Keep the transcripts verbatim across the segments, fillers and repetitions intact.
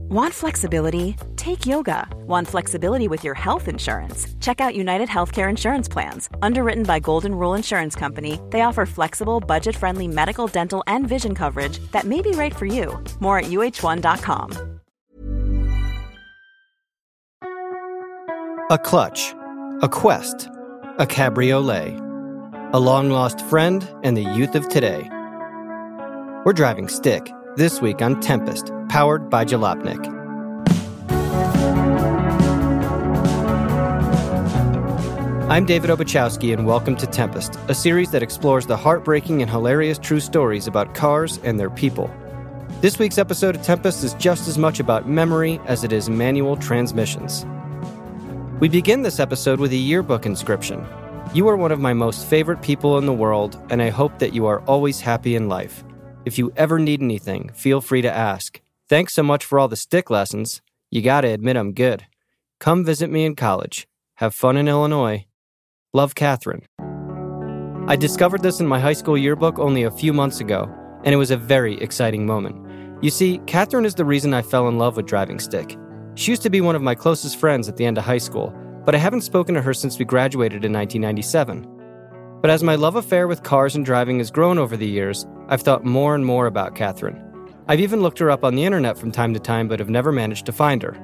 Want flexibility? Take yoga. Want flexibility with your health insurance? Check out United Healthcare Insurance Plans. Underwritten by Golden Rule Insurance Company, they offer flexible, budget-friendly medical, dental, and vision coverage that may be right for you. More at U H one dot com. A clutch, a quest, a cabriolet, a long-lost friend, and the youth of today. We're driving stick this week on Tempest, powered by Jalopnik. I'm David Obachowski, and welcome to Tempest, a series that explores the heartbreaking and hilarious true stories about cars and their people. This week's episode of Tempest is just as much about memory as it is manual transmissions. We begin this episode with a yearbook inscription. You are one of my most favorite people in the world, and I hope that you are always happy in life. If you ever need anything, feel free to ask. Thanks so much for all the stick lessons. You gotta admit I'm good. Come visit me in college. Have fun in Illinois. Love, Catherine. I discovered this in my high school yearbook only a few months ago, and it was a very exciting moment. You see, Catherine is the reason I fell in love with driving stick. She used to be one of my closest friends at the end of high school, but I haven't spoken to her since we graduated in nineteen ninety-seven. But as my love affair with cars and driving has grown over the years, I've thought more and more about Catherine. I've even looked her up on the internet from time to time, but have never managed to find her.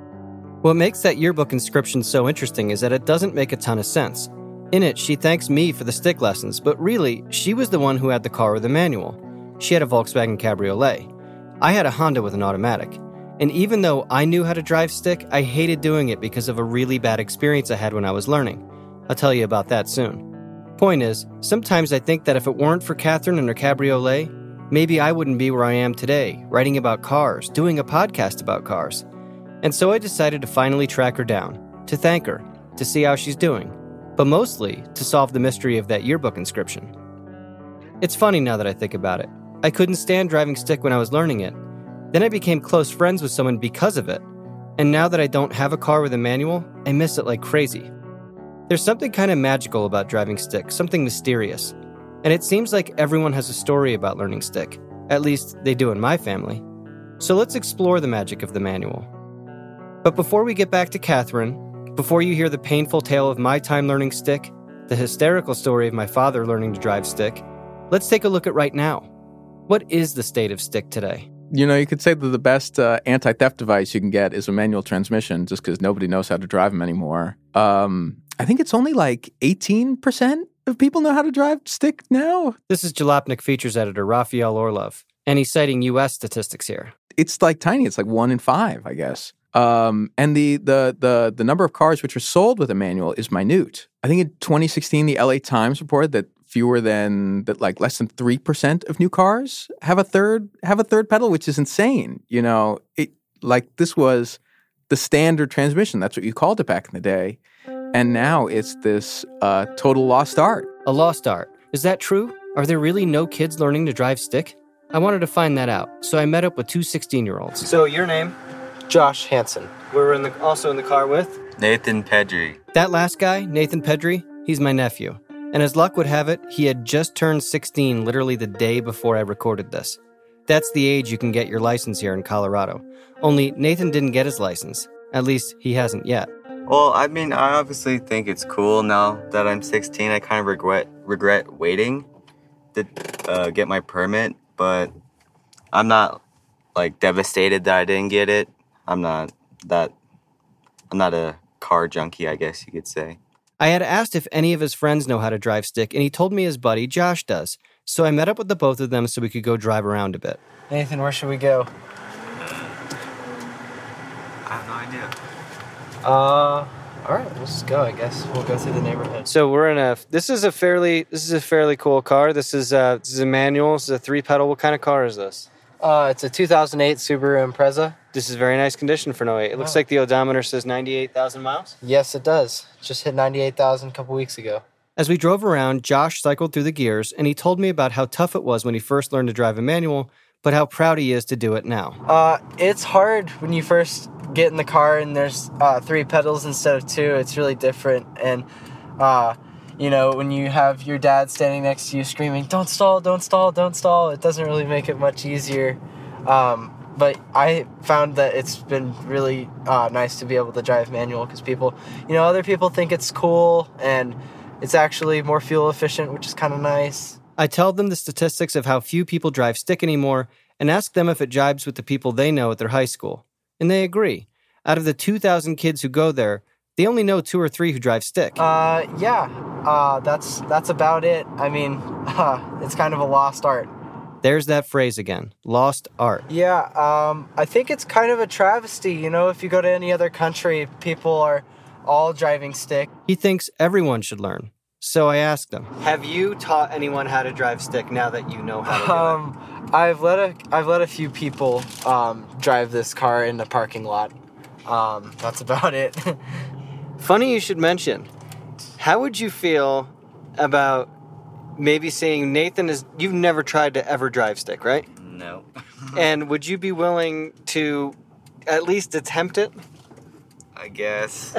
What makes that yearbook inscription so interesting is that it doesn't make a ton of sense. In it, she thanks me for the stick lessons, but really, she was the one who had the car with a manual. She had a Volkswagen Cabriolet. I had a Honda with an automatic. And even though I knew how to drive stick, I hated doing it because of a really bad experience I had when I was learning. I'll tell you about that soon. Point is, sometimes I think that if it weren't for Catherine and her Cabriolet, maybe I wouldn't be where I am today, writing about cars, doing a podcast about cars. And so I decided to finally track her down, to thank her, to see how she's doing, but mostly to solve the mystery of that yearbook inscription. It's funny now that I think about it. I couldn't stand driving stick when I was learning it. Then I became close friends with someone because of it. And now that I don't have a car with a manual, I miss it like crazy. There's something kind of magical about driving stick, something mysterious. And it seems like everyone has a story about learning stick. At least they do in my family. So let's explore the magic of the manual. But before we get back to Catherine, before you hear the painful tale of my time learning stick, the hysterical story of my father learning to drive stick, let's take a look at right now. What is the state of stick today? You know, you could say that the best uh, anti-theft device you can get is a manual transmission, just because nobody knows how to drive them anymore. Um, I think it's only like eighteen percent of people know how to drive stick now. This is Jalopnik features editor Raphael Orlov, and he's citing U S statistics here. It's like tiny. It's like one in five, I guess. Um, and the, the the the number of cars which are sold with a manual is minute. I think in twenty sixteen, the L A Times reported that fewer than that, like less than three percent of new cars have a third have a third pedal, which is insane. You know, it like this was the standard transmission. That's what you called it back in the day, and now it's this uh, total lost art. A lost art. Is that true? Are there really no kids learning to drive stick? I wanted to find that out, so I met up with two sixteen-year-olds. So your name? Josh Hansen. We were in the, also in the car with? Nathan Pedri. That last guy, Nathan Pedri, he's my nephew. And as luck would have it, he had just turned sixteen literally the day before I recorded this. That's the age you can get your license here in Colorado. Only Nathan didn't get his license. At least he hasn't yet. Well, I mean, I obviously think it's cool now that I'm sixteen. I kind of regret regret waiting to uh, get my permit, but I'm not, like, devastated that I didn't get it. I'm not that, I'm not a car junkie, I guess you could say. I had asked if any of his friends know how to drive stick, and he told me his buddy Josh does. So I met up with the both of them so we could go drive around a bit. Nathan, where should we go? I have no idea. Uh, all right, let's just go, I guess. We'll go through the neighborhood. So we're in a, this is a fairly, this is a fairly cool car. This is a, this is a manual. This is a three pedal. What kind of car is this? Uh, it's a two thousand eight Subaru Impreza. This is very nice condition for an oh eight. It looks Oh. like the odometer says ninety-eight thousand miles. Yes, it does. Just hit ninety-eight thousand a couple weeks ago. As we drove around, Josh cycled through the gears, and he told me about how tough it was when he first learned to drive a manual, but how proud he is to do it now. Uh, it's hard when you first get in the car and there's uh, three pedals instead of two. It's really different. And, uh, you know, when you have your dad standing next to you screaming, don't stall, don't stall, don't stall, it doesn't really make it much easier. Um, but I found that it's been really uh, nice to be able to drive manual because people, you know, other people think it's cool and it's actually more fuel efficient, which is kind of nice. I tell them the statistics of how few people drive stick anymore and ask them if it jibes with the people they know at their high school. And they agree. Out of the two thousand kids who go there, they only know two or three who drive stick. Uh, yeah, uh, that's that's about it. I mean, uh, it's kind of a lost art. There's that phrase again, lost art. Yeah, um, I think it's kind of a travesty. You know, if you go to any other country, people are all driving stick. He thinks everyone should learn. So I asked him, have you taught anyone how to drive stick now that you know how to do um, it? I've let a I've let a few people um, drive this car in the parking lot. Um, that's about it. Funny you should mention. How would you feel about maybe saying Nathan is, you've never tried to ever drive stick, right? No. And would you be willing to at least attempt it? I guess.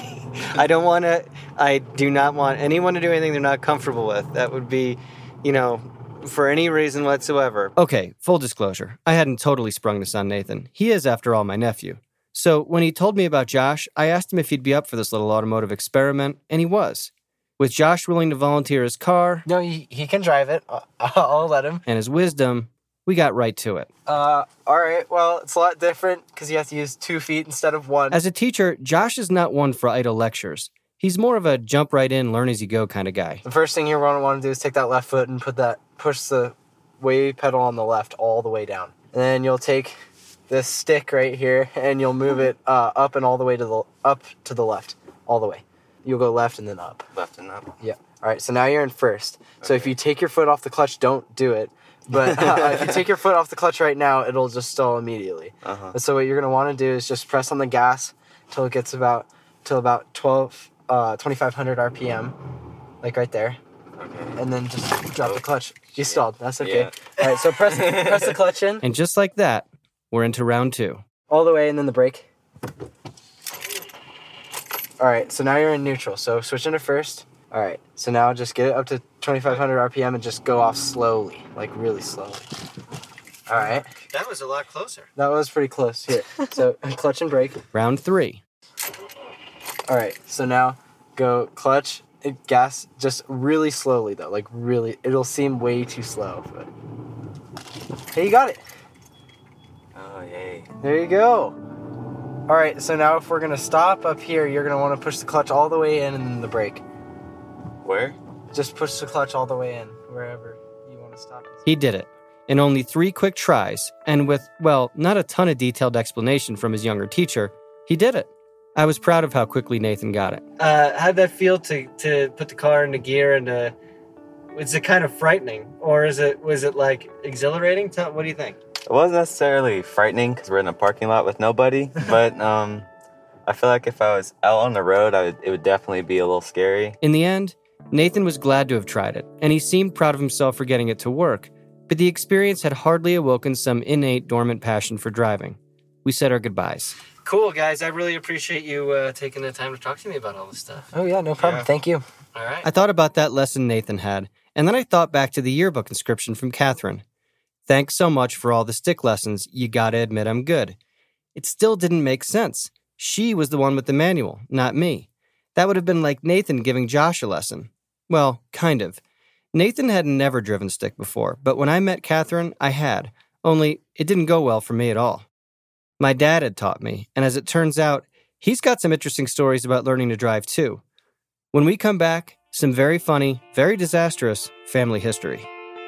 I don't want to, I do not want anyone to do anything they're not comfortable with. That would be, you know, for any reason whatsoever. Okay, full disclosure. I hadn't totally sprung this on Nathan. He is, after all, my nephew. So when he told me about Josh, I asked him if he'd be up for this little automotive experiment, and he was. With Josh willing to volunteer his car... No, he, he can drive it. I'll, I'll let him. And his wisdom, we got right to it. Uh, all right. Well, it's a lot different because you have to use two feet instead of one. As a teacher, Josh is not one for idle lectures. He's more of a jump right in, learn as you go kind of guy. The first thing you're going to want to do is take that left foot and put that push the way pedal on the left all the way down. And then you'll take this stick right here and you'll move it uh, up and all the way to the up to the left, all the way. You'll go left and then up. Left and up. Yeah. All right. So now you're in first. So if you take your foot off the clutch, don't do it. But uh, if you take your foot off the clutch right now, it'll just stall immediately. Uh-huh. So what you're gonna want to do is just press on the gas till it gets about till about twelve, uh, twenty-five hundred R P M, like right there. Okay. And then just drop oh, the clutch. You stalled. That's okay. Yeah. All right. So press press the clutch in. And just like that, we're into round two. All the way, and then the brake. All right. So now you're in neutral. So switch into first. All right, so now just get it up to twenty-five hundred R P M and just go off slowly, like really slowly. All right. That was a lot closer. That was pretty close. Here, so clutch and brake. Round three. All right, so now go clutch, gas, just really slowly though, like really. It'll seem way too slow, but hey, you got it. Oh, yay. There you go. All right, so now if we're gonna stop up here, you're gonna want to push the clutch all the way in and then the brake. Where? Just push the clutch all the way in, wherever you want to stop. He did it in only three quick tries, and with, well, not a ton of detailed explanation from his younger teacher, he did it. I was proud of how quickly Nathan got it. Uh, how'd that feel to, to put the car into gear and uh, was it kind of frightening, or is it was it like exhilarating? Tell, what do you think? It wasn't necessarily frightening because we're in a parking lot with nobody, but um, I feel like if I was out on the road, I would, it would definitely be a little scary. In the end, Nathan was glad to have tried it, and he seemed proud of himself for getting it to work, but the experience had hardly awoken some innate dormant passion for driving. We said our goodbyes. Cool, guys. I really appreciate you uh, taking the time to talk to me about all this stuff. Oh, yeah, no problem. Yeah. Thank you. All right. I thought about that lesson Nathan had, and then I thought back to the yearbook inscription from Catherine. Thanks so much for all the stick lessons. You gotta admit I'm good. It still didn't make sense. She was the one with the manual, not me. That would have been like Nathan giving Josh a lesson. Well, kind of. Nathan had never driven stick before, but when I met Catherine, I had. Only, it didn't go well for me at all. My dad had taught me, and as it turns out, he's got some interesting stories about learning to drive too. When we come back, some very funny, very disastrous family history.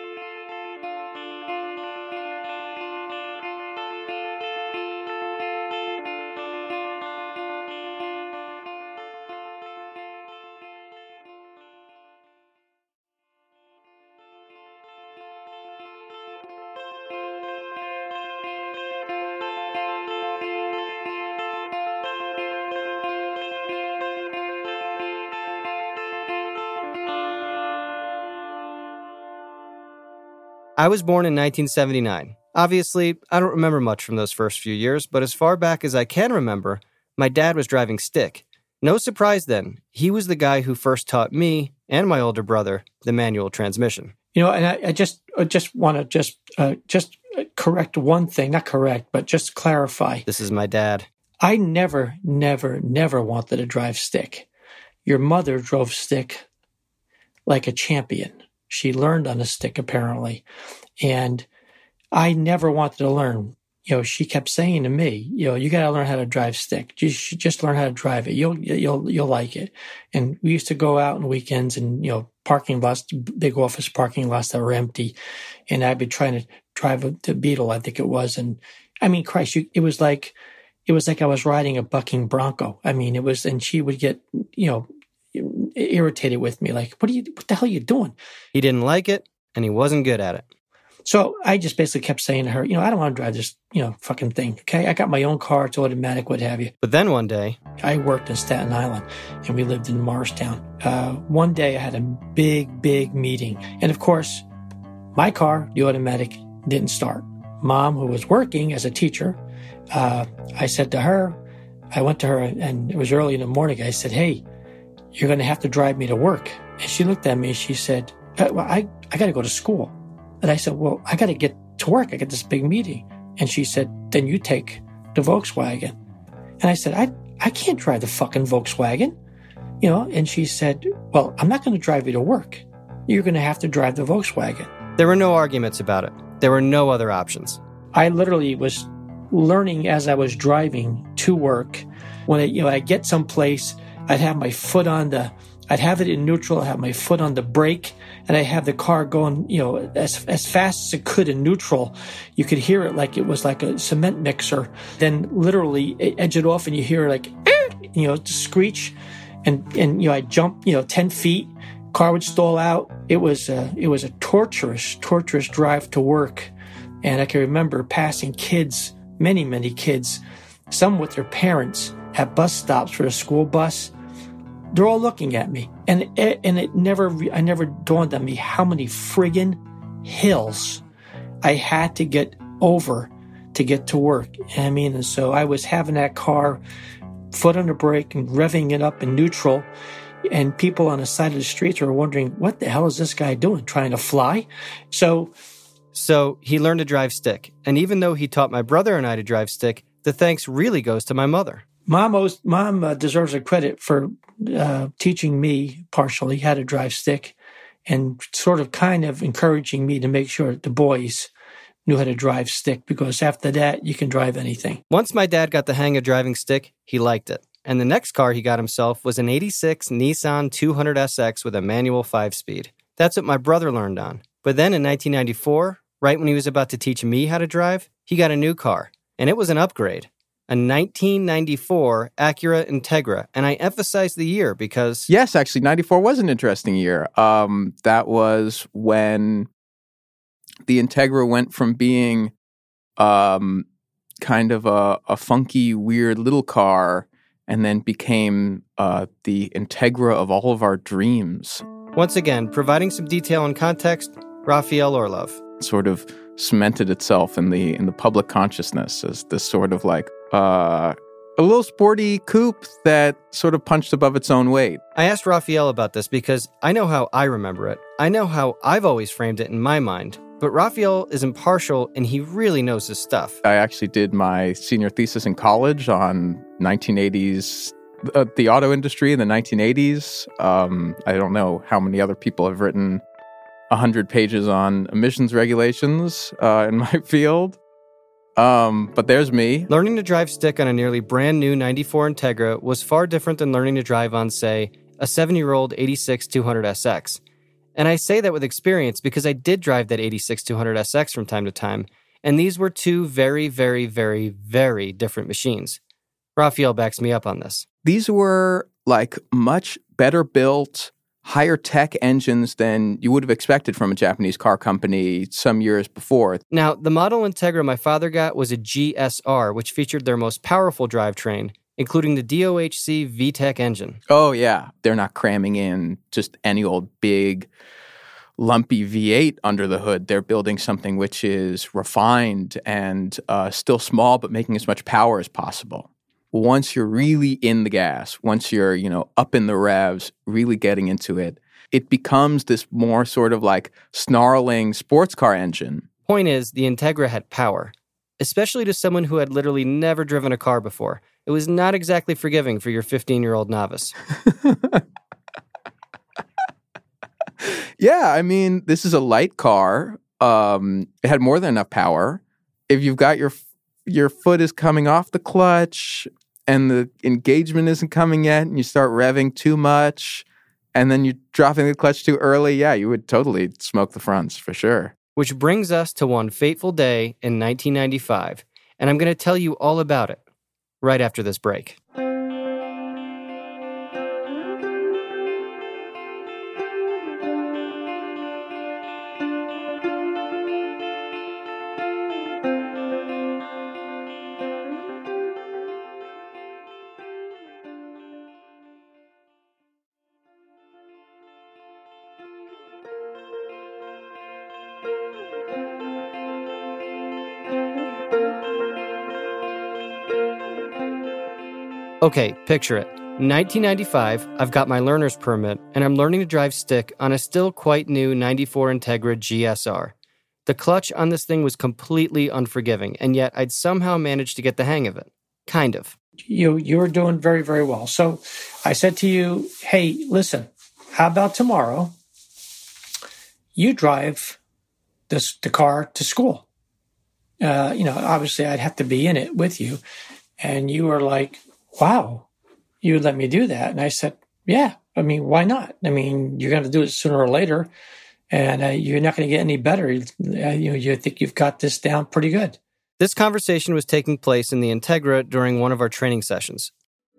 I was born in nineteen seventy-nine. Obviously, I don't remember much from those first few years, but as far back as I can remember, my dad was driving stick. No surprise then, he was the guy who first taught me and my older brother the manual transmission. You know, and I, I just I just want to just uh, just correct one thing, not correct, but just clarify. This is my dad. I never, never, never wanted to drive stick. Your mother drove stick like a champion. She learned on a stick, apparently. And I never wanted to learn. You know, she kept saying to me, you know, you got to learn how to drive stick. You should just learn how to drive it. You'll, you'll, you'll like it. And we used to go out on weekends and, you know, parking lots, big office parking lots that were empty. And I'd be trying to drive a, the Beetle, I think it was. And I mean, Christ, you, it was like, it was like I was riding a bucking bronco. I mean, it was, and she would get, you know, irritated with me. Like, what are you, what the hell are you doing? He didn't like it and he wasn't good at it. So I just basically kept saying to her, you know, I don't want to drive this, you know, fucking thing. Okay. I got my own car. It's automatic, what have you. But then one day, I worked in Staten Island and we lived in Morristown. Uh, one day I had a big, big meeting. And of course, my car, the automatic, didn't start. Mom, who was working as a teacher, uh, I said to her, I went to her and it was early in the morning. I said, hey, you're going to have to drive me to work. And she looked at me and she said, well, I, I got to go to school. And I said, well, I got to get to work. I got this big meeting. And she said, then you take the Volkswagen. And I said, I, I can't drive the fucking Volkswagen. You know, and she said, well, I'm not going to drive you to work. You're going to have to drive the Volkswagen. There were no arguments about it. There were no other options. I literally was learning as I was driving to work. When I, you know, I'd get someplace, I'd have my foot on the, I'd have it in neutral, I'd have my foot on the brake, and I'd have the car going, you know, as as fast as it could in neutral. You could hear it like it was like a cement mixer. Then literally edge it off and you hear like, you know, screech. And, and, you know, I'd jump, you know, ten feet, car would stall out. It was a, it was a torturous, torturous drive to work. And I can remember passing kids, many, many kids, some with their parents at bus stops for a school bus. They're all looking at me. And it, and it never, I never dawned on me how many friggin' hills I had to get over to get to work. I mean, and so I was having that car, foot on the brake and revving it up in neutral. And people on the side of the streets were wondering, what the hell is this guy doing? Trying to fly? So, So he learned to drive stick. And even though he taught my brother and I to drive stick, the thanks really goes to my mother. Mom, owes, Mom uh, deserves a credit for uh, teaching me partially how to drive stick and sort of kind of encouraging me to make sure that the boys knew how to drive stick, because after that, you can drive anything. Once my dad got the hang of driving stick, he liked it. And the next car he got himself was an eighty-six Nissan two hundred S X with a manual five-speed. That's what my brother learned on. But then in nineteen ninety-four, right when he was about to teach me how to drive, he got a new car. And it was an upgrade. A nineteen ninety-four Acura Integra. And I emphasize the year because... Yes, actually, ninety-four was an interesting year. Um, that was when the Integra went from being um, kind of a, a funky, weird little car and then became uh, the Integra of all of our dreams. Once again, providing some detail and context, Raphael Orlov. Sort of cemented itself in the in the public consciousness as this sort of like uh, a little sporty coupe that sort of punched above its own weight. I asked Raphael about this because I know how I remember it. I know how I've always framed it in my mind. But Raphael is impartial and he really knows his stuff. I actually did my senior thesis in college on nineteen eighties, uh, the auto industry in the nineteen eighties. Um, I don't know how many other people have written one hundred pages on emissions regulations uh, in my field. Um, but there's me. Learning to drive stick on a nearly brand new ninety-four Integra was far different than learning to drive on, say, a seven-year-old eighty-six two hundred S X. And I say that with experience because I did drive that eighty-six two hundred S X from time to time, and these were two very, very, very, very different machines. Raphael backs me up on this. These were like much better built, higher tech engines than you would have expected from a Japanese car company some years before. Now, the model Integra my father got was a G S R, which featured their most powerful drivetrain, including the D O H C V TEC engine. Oh, yeah. They're not cramming in just any old big, lumpy V eight under the hood. They're building something which is refined and uh, still small, but making as much power as possible. Once you're really in the gas, once you're, you know, up in the revs, really getting into it, it becomes this more sort of like snarling sports car engine. Point is, the Integra had power, especially to someone who had literally never driven a car before. It was not exactly forgiving for your fifteen-year-old novice. Yeah, I mean, this is a light car. Um, it had more than enough power. If you've got your your foot is coming off the clutch and the engagement isn't coming yet, and you start revving too much, and then you're dropping the clutch too early, yeah, you would totally smoke the fronts for sure. Which brings us to one fateful day in nineteen ninety-five, and I'm going to tell you all about it right after this break. Okay, picture it. nineteen ninety-five, I've got my learner's permit, and I'm learning to drive stick on a still quite new ninety-four Integra G S R. The clutch on this thing was completely unforgiving, and yet I'd somehow managed to get the hang of it. Kind of. You you were doing very, very well. So I said to you, hey, listen, how about tomorrow you drive this the car to school? Uh, you know, obviously I'd have to be in it with you. And you were like, wow, you would let me do that? And I said, yeah, I mean, why not? I mean, you're going to do it sooner or later, and uh, you're not going to get any better. Uh, you know, you think you've got this down pretty good. This conversation was taking place in the Integra during one of our training sessions.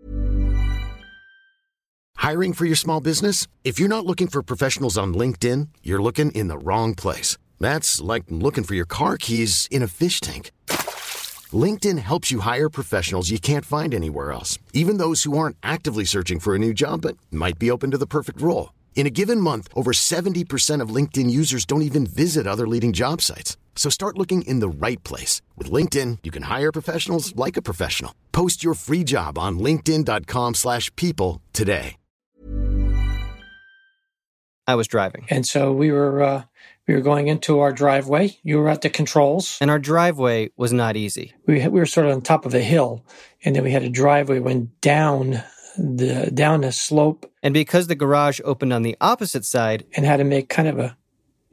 Hiring for your small business? If you're not looking for professionals on LinkedIn, you're looking in the wrong place. That's like looking for your car keys in a fish tank. LinkedIn helps you hire professionals you can't find anywhere else, even those who aren't actively searching for a new job but might be open to the perfect role. In a given month, over seventy percent of LinkedIn users don't even visit other leading job sites. So start looking in the right place. With LinkedIn, you can hire professionals like a professional. Post your free job on linkedin.com slash people today. I was driving. And so we were uh, we were going into our driveway. You were at the controls. And our driveway was not easy. We we were sort of on top of a hill, and then we had a driveway went down the down a slope. And because the garage opened on the opposite side and had to make kind of a,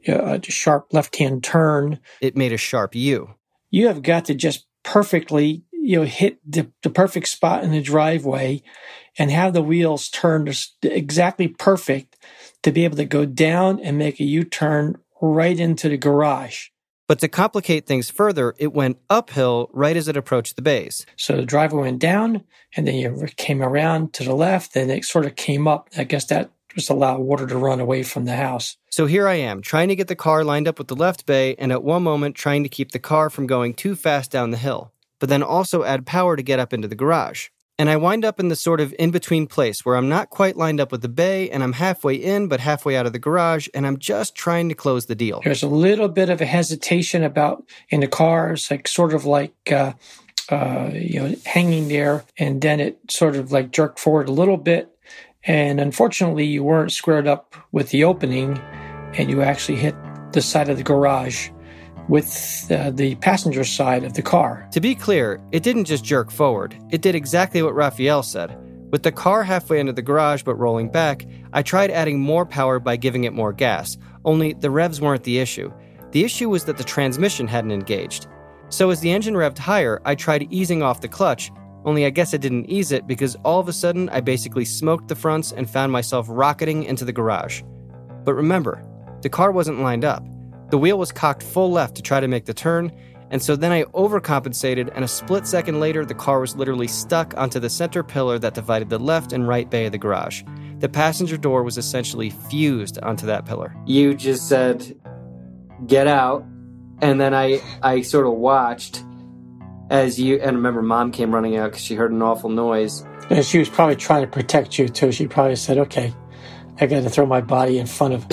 a sharp left-hand turn, it made a sharp U. You have got to just perfectly, you know, hit the, the perfect spot in the driveway and have the wheels turned exactly perfect to be able to go down and make a U-turn right into the garage. But to complicate things further, it went uphill right as it approached the bays. So the driveway went down, and then you came around to the left, and it sort of came up. I guess that just allowed water to run away from the house. So here I am, trying to get the car lined up with the left bay, and at one moment trying to keep the car from going too fast down the hill, but then also add power to get up into the garage. And I wind up in the sort of in-between place where I'm not quite lined up with the bay, and I'm halfway in but halfway out of the garage, and I'm just trying to close the deal. There's a little bit of a hesitation about in the cars, like sort of like, uh, uh, you know, hanging there, and then it sort of like jerked forward a little bit. And unfortunately, you weren't squared up with the opening, and you actually hit the side of the garage with uh, the passenger side of the car. To be clear, it didn't just jerk forward. It did exactly what Raphael said. With the car halfway into the garage but rolling back, I tried adding more power by giving it more gas, only the revs weren't the issue. The issue was that the transmission hadn't engaged. So as the engine revved higher, I tried easing off the clutch, only I guess I didn't ease it because all of a sudden I basically smoked the fronts and found myself rocketing into the garage. But remember, the car wasn't lined up. The wheel was cocked full left to try to make the turn, and so then I overcompensated, and a split second later, the car was literally stuck onto the center pillar that divided the left and right bay of the garage. The passenger door was essentially fused onto that pillar. You just said, get out, and then I, I sort of watched as you, and remember Mom came running out because she heard an awful noise. And she was probably trying to protect you, too. She probably said, okay, I got to throw my body in front of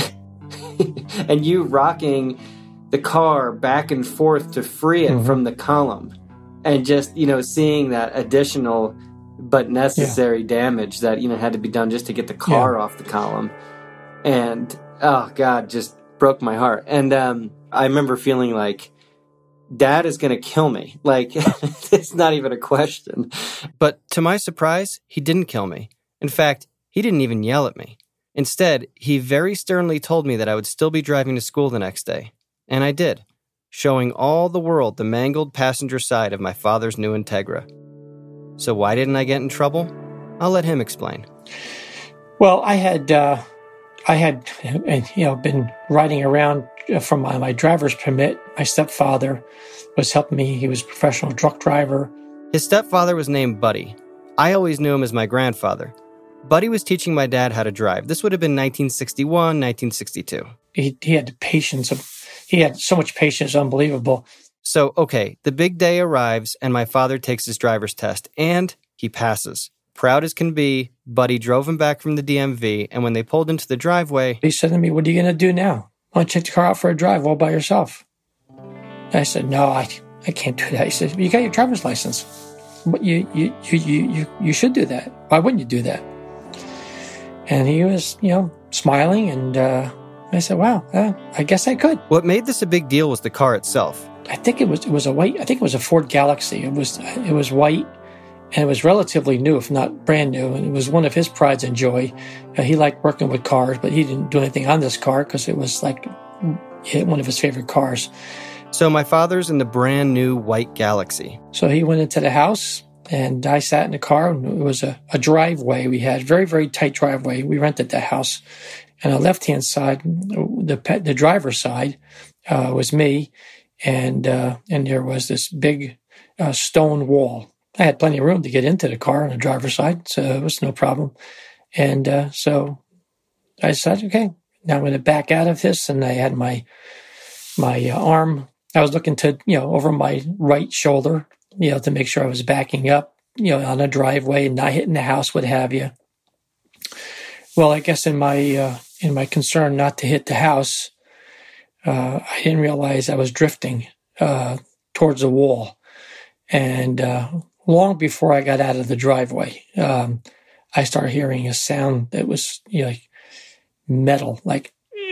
and you rocking the car back and forth to free it mm-hmm. from the column. And just, you know, seeing that additional but necessary yeah. damage that, you know, had to be done just to get the car yeah. off the column. And, oh, God, just broke my heart. And um, I remember feeling like Dad is going to kill me. Like, it's not even a question. But to my surprise, he didn't kill me. In fact, he didn't even yell at me. Instead, he very sternly told me that I would still be driving to school the next day. And I did, showing all the world the mangled passenger side of my father's new Integra. So why didn't I get in trouble? I'll let him explain. Well, I had, uh, I had, you know, been riding around from my, my driver's permit. My stepfather was helping me. He was a professional truck driver. His stepfather was named Buddy. I always knew him as my grandfather. Buddy was teaching my dad how to drive. This would have been nineteen sixty-one, nineteen sixty-two. He, he had the patience of, he had so much patience, unbelievable. So, okay, the big day arrives and my father takes his driver's test and he passes. Proud as can be, Buddy drove him back from the D M V, and when they pulled into the driveway, he said to me, "What are you going to do now? Why don't you take the car out for a drive all by yourself?" And I said, "No, I, I can't do that." He said, "You got your driver's license. But you, you, you, you, you, you should do that. Why wouldn't you do that?" And he was, you know, smiling, and uh, I said, "Wow, uh, I guess I could." What made this a big deal was the car itself. I think it was it was a white. I think it was a Ford Galaxy. It was it was white, and it was relatively new, if not brand new. And it was one of his prides and joy. Uh, he liked working with cars, but he didn't do anything on this car because it was like one of his favorite cars. So my father's in the brand new white Galaxy. So he went into the house, and I sat in the car. And it was a, a driveway we had, very very tight driveway. We rented the house, and on the left hand side, the the driver's side, uh, was me. And uh, and there was this big uh, stone wall. I had plenty of room to get into the car on the driver's side, so it was no problem. And uh, so I said, okay, now I'm going to back out of this. And I had my my uh, arm. I was looking to, you know, over my right shoulder, you know, to make sure I was backing up, you know, on a driveway and not hitting the house, what have you. Well, I guess in my uh, in my concern not to hit the house, Uh, I didn't realize I was drifting uh, towards the wall. And uh, long before I got out of the driveway, um, I started hearing a sound that was, you know, like metal, like,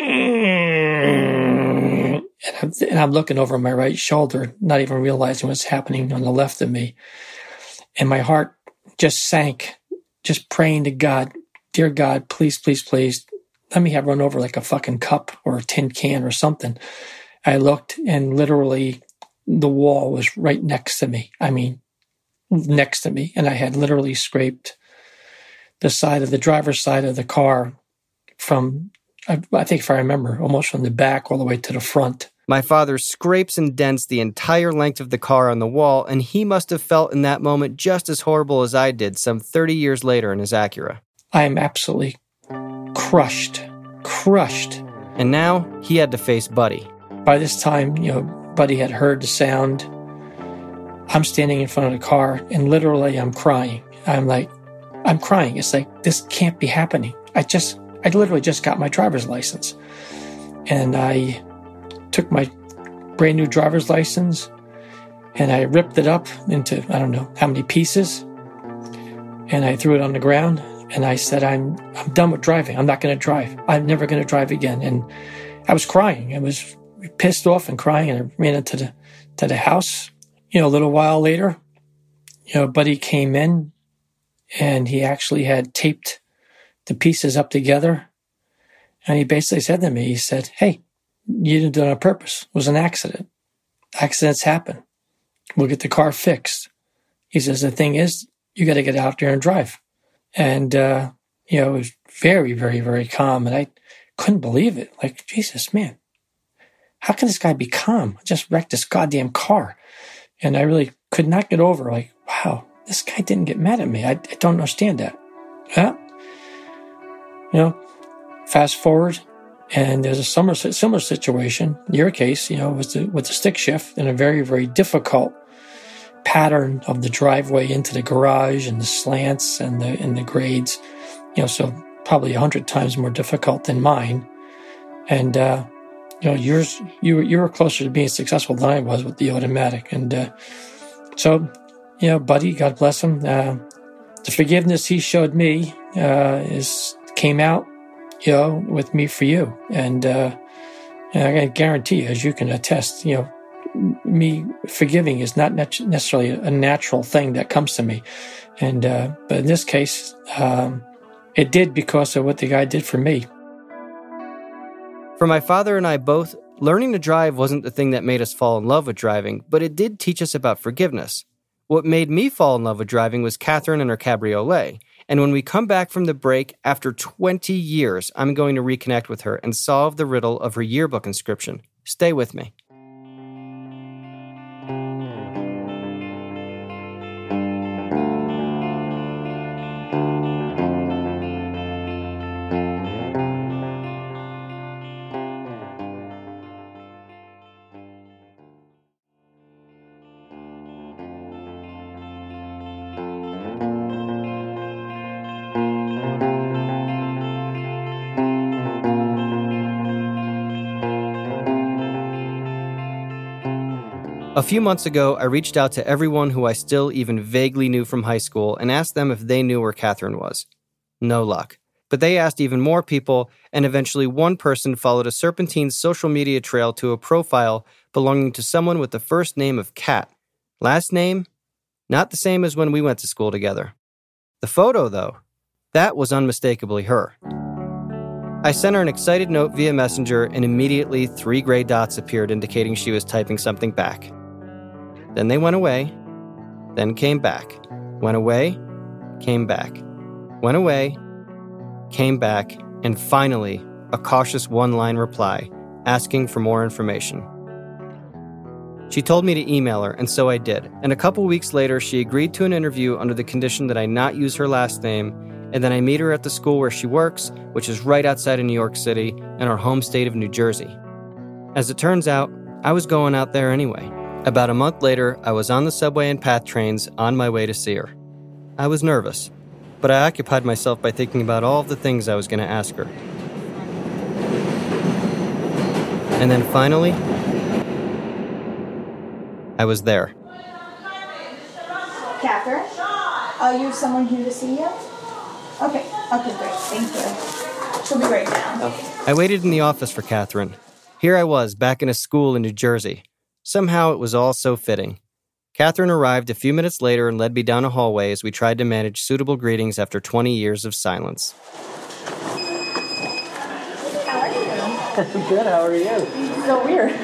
and I'm, and I'm looking over my right shoulder, not even realizing what's happening on the left of me. And my heart just sank, just praying to God, "Dear God, please, please, please, let me have run over like a fucking cup or a tin can or something." I looked, and literally the wall was right next to me. I mean, next to me. And I had literally scraped the side of the driver's side of the car from, I, I think if I remember, almost from the back all the way to the front. My father scrapes and dents the entire length of the car on the wall, and he must have felt in that moment just as horrible as I did some thirty years later in his Acura. I am absolutely crushed, crushed. And now he had to face Buddy. By this time, you know, Buddy had heard the sound. I'm standing in front of the car, and literally I'm crying. I'm like, I'm crying. It's like, this can't be happening. I just, I literally just got my driver's license. And I took my brand new driver's license, and I ripped it up into, I don't know how many pieces. And I threw it on the ground. And I said, I'm I'm done with driving. I'm not going to drive. I'm never going to drive again. And I was crying. I was pissed off and crying. And I ran into the to the house. You know, a little while later, you know, Buddy came in, and he actually had taped the pieces up together. And he basically said to me, he said, "Hey, you didn't do it on purpose. It was an accident. Accidents happen. We'll get the car fixed." He says, "The thing is, you got to get out there and drive." And, uh, you know, it was very, very, very calm. And I couldn't believe it. Like, Jesus, man, how can this guy be calm? I just wrecked this goddamn car. And I really could not get over, like, wow, this guy didn't get mad at me. I, I don't understand that. Yeah. You know, fast forward, and there's a similar, similar situation. In your case, you know, with the, with the stick shift and a very, very difficult pattern of the driveway into the garage and the slants and the and the grades, you know, so probably a hundred times more difficult than mine. And uh, you know, yours you were you were closer to being successful than I was with the automatic. And uh, so, you know, Buddy, God bless him, uh, the forgiveness he showed me uh, is came out, you know, with me for you. And uh, and I can guarantee, as you can attest, you know, me forgiving is not necessarily a natural thing that comes to me. And uh, but in this case, um, it did because of what the guy did for me. For my father and I both, learning to drive wasn't the thing that made us fall in love with driving, but it did teach us about forgiveness. What made me fall in love with driving was Catherine and her cabriolet. And when we come back from the break, after twenty years, I'm going to reconnect with her and solve the riddle of her yearbook inscription. Stay with me. A few months ago, I reached out to everyone who I still even vaguely knew from high school and asked them if they knew where Catherine was. No luck. But they asked even more people, and eventually one person followed a serpentine social media trail to a profile belonging to someone with the first name of Cat. Last name? Not the same as when we went to school together. The photo, though, that was unmistakably her. I sent her an excited note via Messenger, and immediately three gray dots appeared indicating she was typing something back. Then they went away, then came back. Went away, came back. Went away, came back, and finally, a cautious one-line reply, asking for more information. She told me to email her, and so I did. And a couple weeks later, she agreed to an interview under the condition that I not use her last name, and then I meet her at the school where she works, which is right outside of New York City, in our home state of New Jersey. As it turns out, I was going out there anyway. About a month later, I was on the subway and PATH trains on my way to see her. I was nervous, but I occupied myself by thinking about all of the things I was going to ask her. And then finally, I was there. Catherine, uh, you have someone here to see you? Okay, okay, great, thank you. She'll be right down. Okay. I waited in the office for Catherine. Here I was, back in a school in New Jersey. Somehow it was all so fitting. Catherine arrived a few minutes later and led me down a hallway as we tried to manage suitable greetings after twenty years of silence. How are you? Good, how are you? So weird.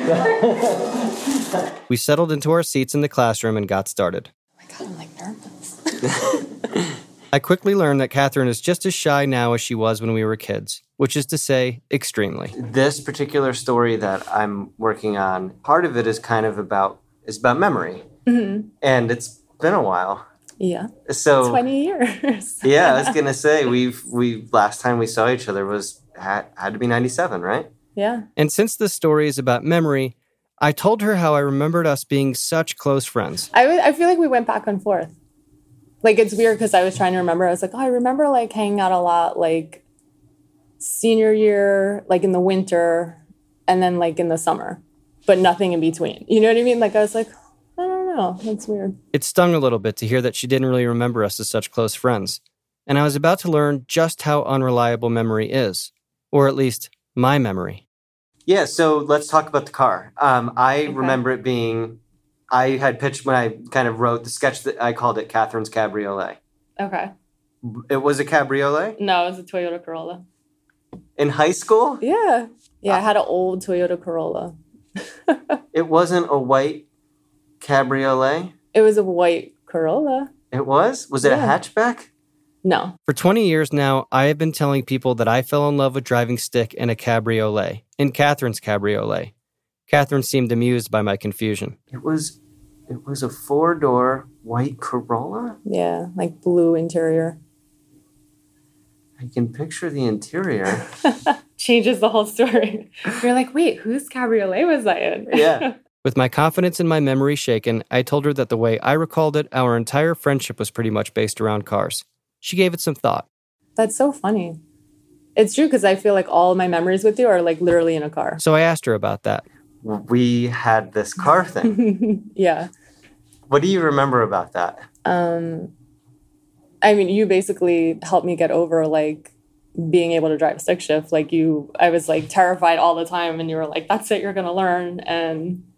We settled into our seats in the classroom and got started. Oh my God, I'm like nervous. I quickly learned that Catherine is just as shy now as she was when we were kids, which is to say, extremely. This particular story that I'm working on, part of it is kind of about, is about memory. Mm-hmm. And it's been a while. Yeah. So twenty years. Yeah, I was going to say, we've, we last time we saw each other was, had, had to be ninety-seven, right? Yeah. And since this story is about memory, I told her how I remembered us being such close friends. I, w- I feel like we went back and forth. Like, it's weird because I was trying to remember. I was like, oh, I remember, like, hanging out a lot, like, senior year, like, in the winter, and then, like, in the summer. But nothing in between. You know what I mean? Like, I was like, I don't know. That's weird. It stung a little bit to hear that she didn't really remember us as such close friends. And I was about to learn just how unreliable memory is. Or at least, my memory. Yeah, so let's talk about the car. Um, I okay. remember it being... I had pitched when I kind of wrote the sketch that I called it Catherine's Cabriolet. Okay. It was a cabriolet? No, it was a Toyota Corolla. In high school? Yeah. Yeah, I had an old Toyota Corolla. It wasn't a white cabriolet? It was a white Corolla. It was? Was it yeah. a hatchback? No. For twenty years now, I have been telling people that I fell in love with driving stick in a cabriolet, in Catherine's Cabriolet. Catherine seemed amused by my confusion. It was it was a four-door white Corolla? Yeah, like blue interior. I can picture the interior. Changes the whole story. You're like, wait, whose cabriolet was I in? Yeah. With my confidence in my memory shaken, I told her that the way I recalled it, our entire friendship was pretty much based around cars. She gave it some thought. That's so funny. It's true because I feel like all of my memories with you are like literally in a car. So I asked her about that. We had this car thing. Yeah. What do you remember about that? Um, I mean, you basically helped me get over, like, being able to drive a stick shift. Like, you, I was, like, terrified all the time, and you were like, that's it, you're going to learn. And,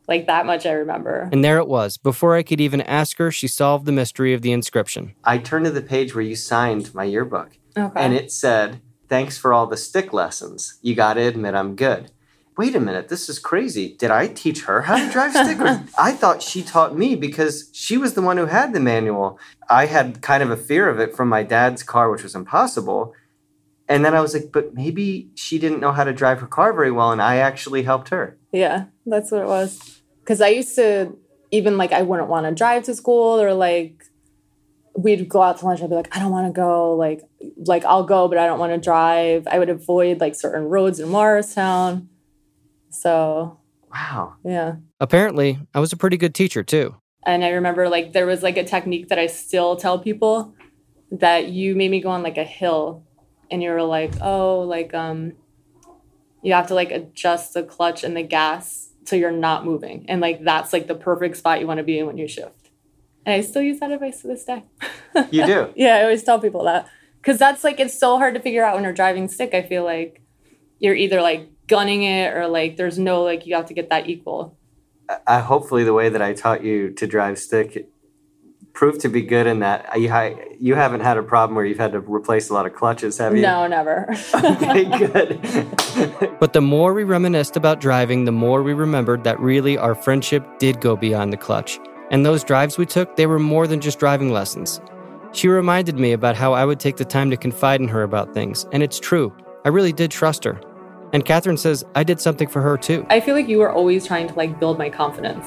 Like, that much I remember. And there it was. Before I could even ask her, she solved the mystery of the inscription. I turned to the page where you signed my yearbook. Okay. And it said, thanks for all the stick lessons. You got to admit I'm good. Wait a minute, this is crazy. Did I teach her how to drive stick? Or I thought she taught me because she was the one who had the manual. I had kind of a fear of it from my dad's car, which was impossible. And then I was like, but maybe she didn't know how to drive her car very well, and I actually helped her. Yeah, that's what it was. Because I used to, even like, I wouldn't want to drive to school, or like, we'd go out to lunch. I'd be like, I don't want to go. Like, like I'll go, but I don't want to drive. I would avoid like certain roads in Morristown. So, wow. Yeah. Apparently, I was a pretty good teacher, too. And I remember, like, there was, like, a technique that I still tell people, that you made me go on, like, a hill. And you were like, oh, like, um, you have to, like, adjust the clutch and the gas so you're not moving. And, like, that's, like, the perfect spot you want to be in when you shift. And I still use that advice to this day. You do? Yeah, I always tell people that. Because that's, like, it's so hard to figure out when you're driving stick. I feel like you're either, like, gunning it, or like there's no, like, you have to get that equal. I, hopefully the way that I taught you to drive stick proved to be good in that you, you haven't had a problem where you've had to replace a lot of clutches, have you? No, never. Okay, good. But the more we reminisced about driving, the more we remembered that really our friendship did go beyond the clutch. And those drives we took, they were more than just driving lessons. She reminded me about how I would take the time to confide in her about things, and it's true. I really did trust her. And Catherine says I did something for her, too. I feel like you were always trying to, like, build my confidence.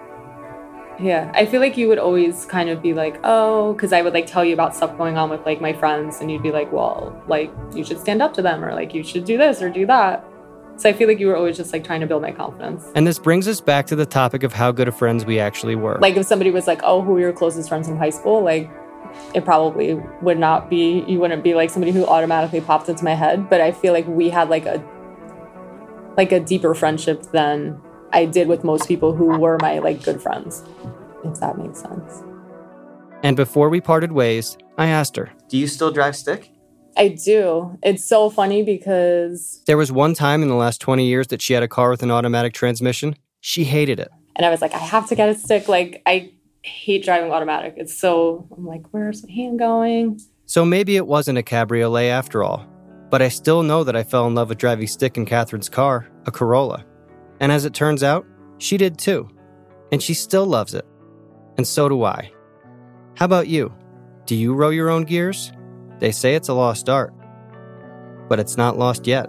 Yeah. I feel like you would always kind of be like, oh, because I would, like, tell you about stuff going on with, like, my friends. And you'd be like, well, like, you should stand up to them, or, like, you should do this or do that. So I feel like you were always just, like, trying to build my confidence. And this brings us back to the topic of how good of friends we actually were. Like, if somebody was like, oh, who are your closest friends from high school? Like, it probably would not be, you wouldn't be, like, somebody who automatically popped into my head. But I feel like we had, like, a like a deeper friendship than I did with most people who were my, like, good friends, if that makes sense. And before we parted ways, I asked her, do you still drive stick? I do. It's so funny because there was one time in the last twenty years that she had a car with an automatic transmission. She hated it. And I was like, I have to get a stick. Like, I hate driving automatic. It's so, I'm like, where's my hand going? So maybe it wasn't a cabriolet after all. But I still know that I fell in love with driving stick in Catherine's car, a Corolla. And as it turns out, she did too. And she still loves it. And so do I. How about you? Do you row your own gears? They say it's a lost art. But it's not lost yet.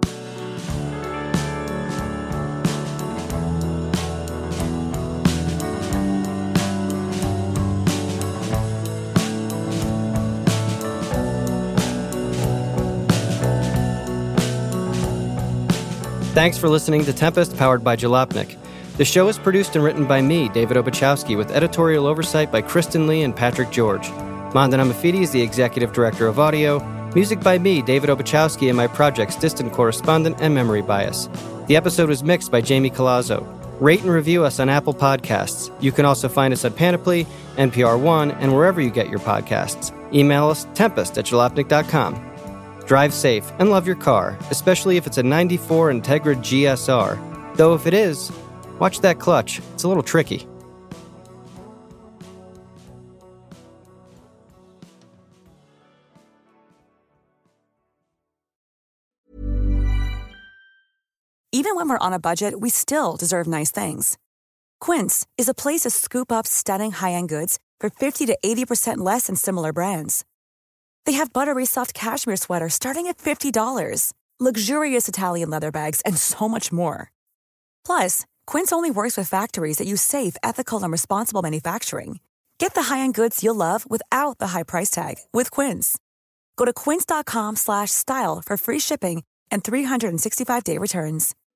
Thanks for listening to Tempest, powered by Jalopnik. The show is produced and written by me, David Obuchowski, with editorial oversight by Kristen Lee and Patrick George. Mandana Mafidi is the executive director of audio. Music by me, David Obuchowski, and my projects Distant Correspondent and Memory Bias. The episode was mixed by Jamie Colazzo. Rate and review us on Apple Podcasts. You can also find us on Panoply, N P R One, and wherever you get your podcasts. Email us, tempest at jalopnik dot com. Drive safe and love your car, especially if it's a ninety-four Integra G S R. Though if it is, watch that clutch. It's a little tricky. Even when we're on a budget, we still deserve nice things. Quince is a place to scoop up stunning high-end goods for fifty to eighty percent less than similar brands. They have buttery soft cashmere sweaters starting at fifty dollars, luxurious Italian leather bags, and so much more. Plus, Quince only works with factories that use safe, ethical, and responsible manufacturing. Get the high-end goods you'll love without the high price tag with Quince. Go to quince dot com slash style for free shipping and three sixty-five day returns.